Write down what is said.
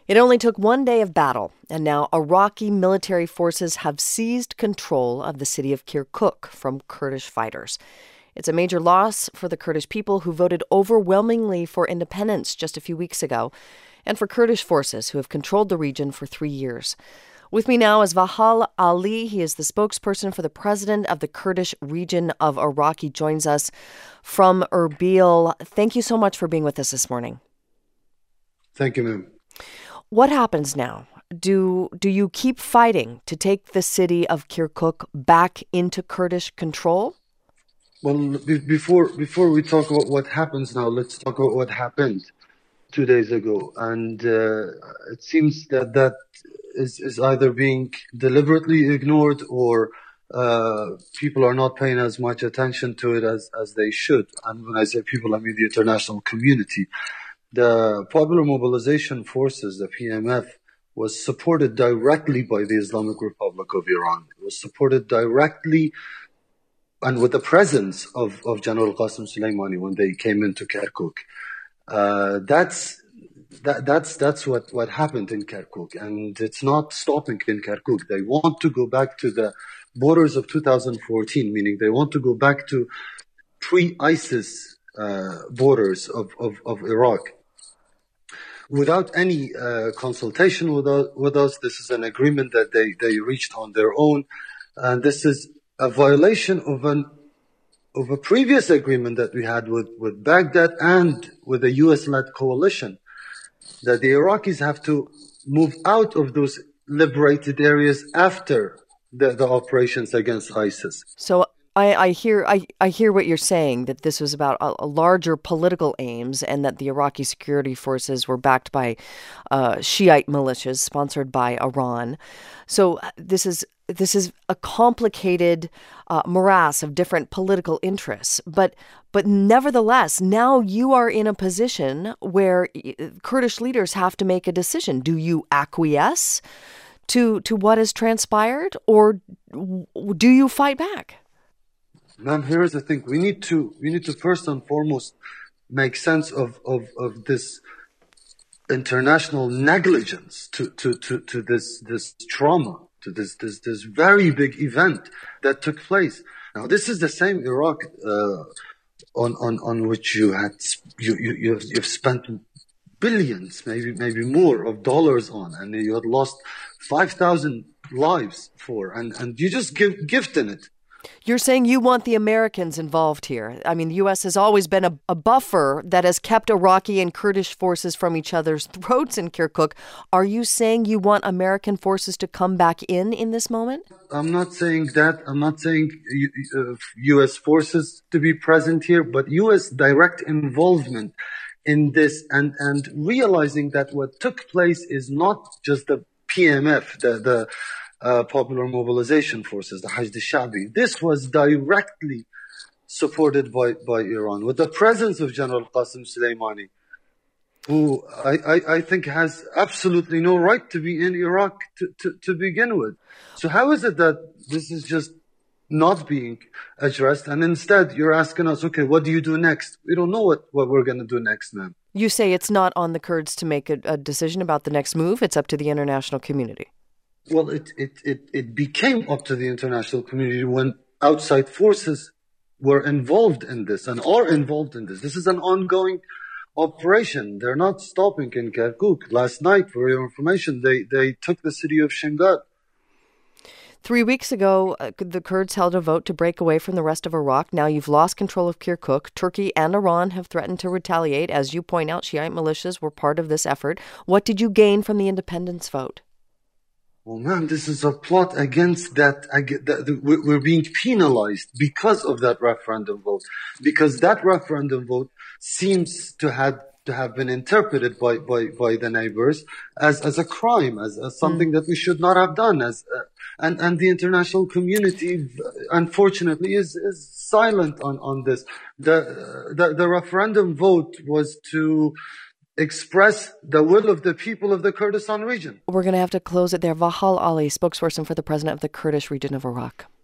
It only took one day of battle, and now Iraqi military forces have seized control of the city of Kirkuk from Kurdish fighters. It's a major loss for the Kurdish people who voted overwhelmingly for independence just a few weeks ago, and for Kurdish forces who have controlled the region for 3 years. With me now is Vahal Ali. He is the spokesperson for the president of the Kurdish region of Iraq. He joins us from Erbil. Thank you so much for being with us this morning. Thank you, ma'am. What happens now? Do you keep fighting to take the city of Kirkuk back into Kurdish control? Well, before we talk about what happens now, let's talk about what happened 2 days ago. And it seems that is either being deliberately ignored or people are not paying as much attention to it as they should. And when I say people, I mean the international community. The Popular Mobilization Forces, the PMF, was supported directly by the Islamic Republic of Iran. It was supported directly and with the presence of General Qasem Soleimani when they came into Kirkuk. That's what happened in Kirkuk, and it's not stopping in Kirkuk. They want to go back to the borders of 2014, meaning they want to go back to pre-ISIS borders of Iraq. Without any consultation with us, this is an agreement that they reached on their own, and this is a violation of a previous agreement that we had with Baghdad and with a US-led coalition, that the Iraqis have to move out of those liberated areas after the operations against ISIS. So I hear what you're saying, that this was about a larger political aims, and that the Iraqi security forces were backed by Shiite militias sponsored by Iran. So this is a complicated morass of different political interests. But nevertheless, now you are in a position where Kurdish leaders have to make a decision. Do you acquiesce to what has transpired, or do you fight back? Ma'am, here's the thing. We need to first and foremost make sense of this international negligence to this trauma, to this very big event that took place. Now, this is the same Iraq on which you've spent billions, maybe more of dollars on, and you had lost 5,000 lives for, and you just gifted it. You're saying you want the Americans involved here. I mean, the U.S. has always been a buffer that has kept Iraqi and Kurdish forces from each other's throats in Kirkuk. Are you saying you want American forces to come back in this moment? I'm not saying that. I'm not saying U.S. forces to be present here, but U.S. direct involvement in this, and realizing that what took place is not just the PMF, the Popular Mobilization Forces, the Hashd al-Sha'bi. This was directly supported by Iran, with the presence of General Qasem Soleimani, who I think has absolutely no right to be in Iraq to begin with. So how is it that this is just not being addressed, and instead you're asking us, okay, what do you do next? We don't know what we're going to do next, ma'am. You say it's not on the Kurds to make a decision about the next move. It's up to the international community. Well, it became up to the international community when outside forces were involved in this and are involved in this. This is an ongoing operation. They're not stopping in Kirkuk. Last night, for your information, they took the city of Shingal. 3 weeks ago, the Kurds held a vote to break away from the rest of Iraq. Now you've lost control of Kirkuk. Turkey and Iran have threatened to retaliate. As you point out, Shiite militias were part of this effort. What did you gain from the independence vote? Well, ma'am, this is a plot against that. We're being penalized because of that referendum vote. Because that referendum vote seems to have been interpreted by the neighbors as a crime, as something that we should not have done. And the international community, unfortunately, is silent on this. The referendum vote was to express the will of the people of the Kurdistan region. We're going to have to close it there. Vahal Ali, spokesperson for the president of the Kurdish region of Iraq.